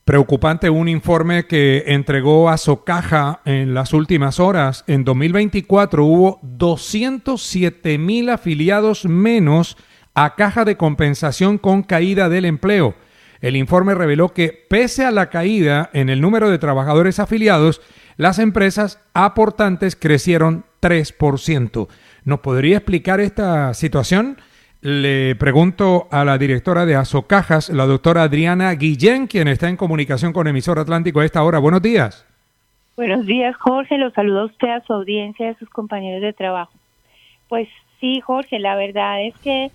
Preocupante un informe que entregó Asocaja en las últimas horas. En 2024 hubo 207,000 afiliados menos a Caja de Compensación con caída del empleo. El informe reveló que pese a la caída en el número de trabajadores afiliados, las empresas aportantes crecieron 3%. ¿Nos podría explicar esta situación? Le pregunto a la directora de Asocajas, la doctora Adriana Guillén, quien está en comunicación con Emisor Atlántico a esta hora. Buenos días. Buenos días, Jorge. Los saludo a usted, a su audiencia y a sus compañeros de trabajo. Pues sí, Jorge, la verdad es que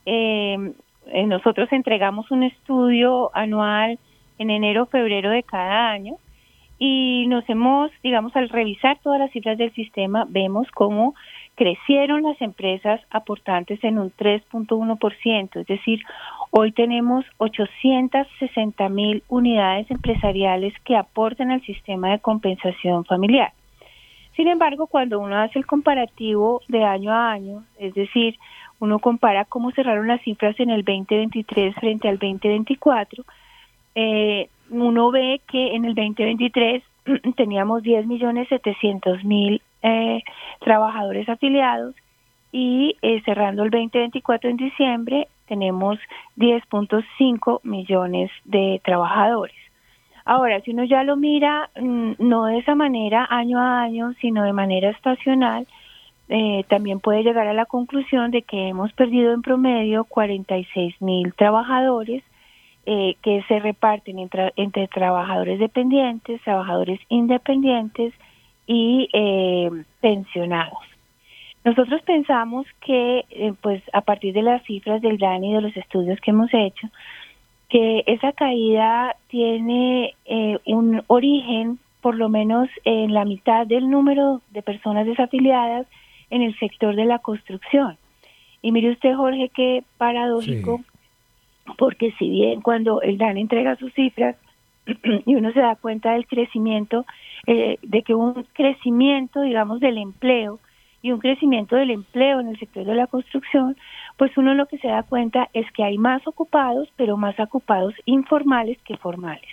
nosotros entregamos un estudio anual en enero o febrero de cada año y nos hemos, digamos, al revisar todas las cifras del sistema, vemos cómo crecieron las empresas aportantes en un 3.1%, es decir, hoy tenemos 860,000 unidades empresariales que aportan al sistema de compensación familiar. Sin embargo, cuando uno hace el comparativo de año a año, es decir, uno compara cómo cerraron las cifras en el 2023 frente al 2024, uno ve que en el 2023 teníamos 10,700,000 trabajadores afiliados y cerrando el 2024 en diciembre tenemos 10.5 millones de trabajadores. Ahora, si uno ya lo mira no de esa manera año a año, sino de manera estacional, también puede llegar a la conclusión de que hemos perdido en promedio 46,000 trabajadores que se reparten entre trabajadores dependientes, trabajadores independientes y pensionados. Nosotros pensamos que, pues a partir de las cifras del DANE y de los estudios que hemos hecho, que esa caída tiene un origen, por lo menos en la mitad del número de personas desafiliadas en el sector de la construcción. Y mire usted, Jorge, qué paradójico, sí. Porque si bien cuando el DANE entrega sus cifras y uno se da cuenta del crecimiento, de que hubo un crecimiento, digamos, del empleo y un crecimiento del empleo en el sector de la construcción, pues uno lo que se da cuenta es que hay más ocupados, pero más ocupados informales que formales.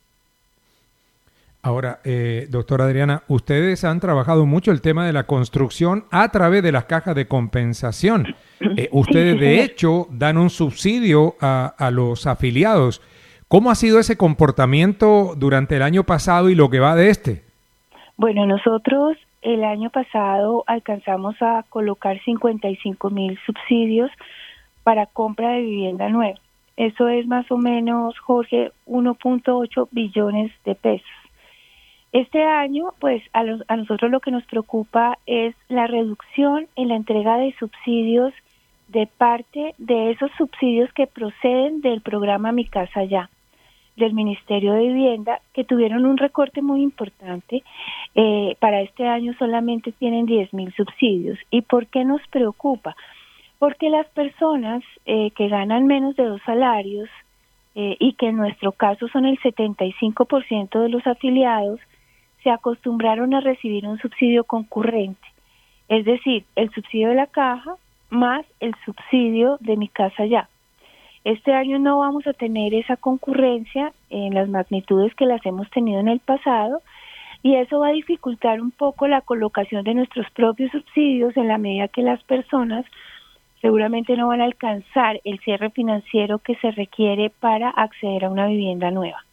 Ahora, doctora Adriana, ustedes han trabajado mucho el tema de la construcción a través de las cajas de compensación. Ustedes, de hecho, dan un subsidio a los afiliados. ¿Cómo ha sido ese comportamiento durante el año pasado y lo que va de este? Bueno, nosotros el año pasado alcanzamos a colocar 55,000 subsidios para compra de vivienda nueva. Eso es más o menos, Jorge, 1.8 billones de pesos. Este año, pues a nosotros lo que nos preocupa es la reducción en la entrega de subsidios de parte de esos subsidios que proceden del programa Mi Casa Ya, del Ministerio de Vivienda, que tuvieron un recorte muy importante. Para este año solamente tienen 10,000 subsidios. ¿Y por qué nos preocupa? Porque las personas que ganan menos de 2 salarios y que en nuestro caso son el 75% de los afiliados, se acostumbraron a recibir un subsidio concurrente, es decir, el subsidio de la caja más el subsidio de Mi Casa Ya. Este año no vamos a tener esa concurrencia en las magnitudes que las hemos tenido en el pasado y eso va a dificultar un poco la colocación de nuestros propios subsidios en la medida que las personas seguramente no van a alcanzar el cierre financiero que se requiere para acceder a una vivienda nueva.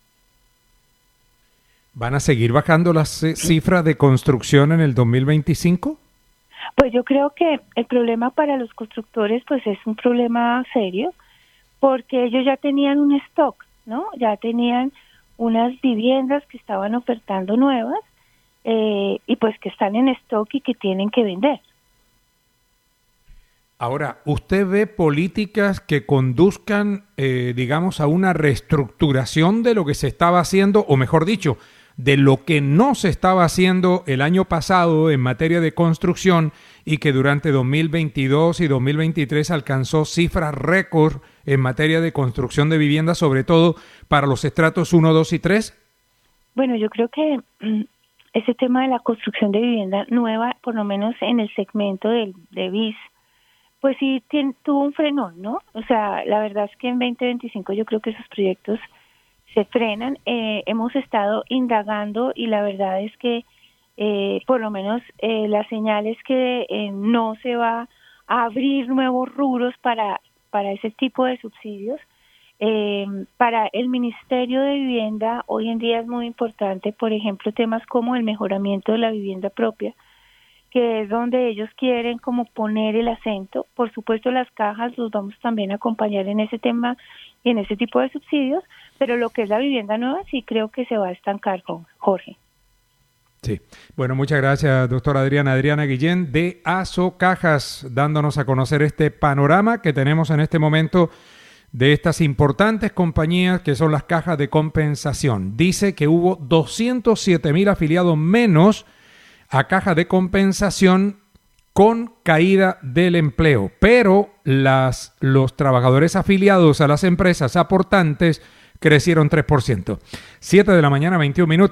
¿Van a seguir bajando las cifras de construcción en el 2025? Pues yo creo que el problema para los constructores pues es un problema serio, porque ellos ya tenían un stock, ¿no? Ya tenían unas viviendas que estaban ofertando nuevas y pues que están en stock y que tienen que vender. Ahora, ¿usted ve políticas que conduzcan, digamos, a una reestructuración de lo que se estaba haciendo, o mejor dicho, de lo que no se estaba haciendo el año pasado en materia de construcción y que durante 2022 y 2023 alcanzó cifras récord en materia de construcción de viviendas, sobre todo para los estratos 1, 2 y 3? Bueno, yo creo que ese tema de la construcción de vivienda nueva, por lo menos en el segmento de BIS, pues sí tuvo un frenón, ¿no? O sea, la verdad es que en 2025 yo creo que esos proyectos se frenan. Hemos estado indagando y la verdad es que por lo menos la señal es que no se va a abrir nuevos rubros para ese tipo de subsidios. Para el Ministerio de Vivienda hoy en día es muy importante, por ejemplo, temas como el mejoramiento de la vivienda propia, que es donde ellos quieren como poner el acento. Por supuesto, las cajas los vamos también a acompañar en ese tema y en ese tipo de subsidios, pero lo que es la vivienda nueva sí creo que se va a estancar, Jorge. Sí. Bueno, muchas gracias, doctora Adriana Guillén de Asocajas, dándonos a conocer este panorama que tenemos en este momento de estas importantes compañías que son las cajas de compensación. Dice que hubo 207,000 afiliados menos a caja de compensación con caída del empleo, pero los trabajadores afiliados a las empresas aportantes crecieron 3%. 7 de la mañana, 21 minutos.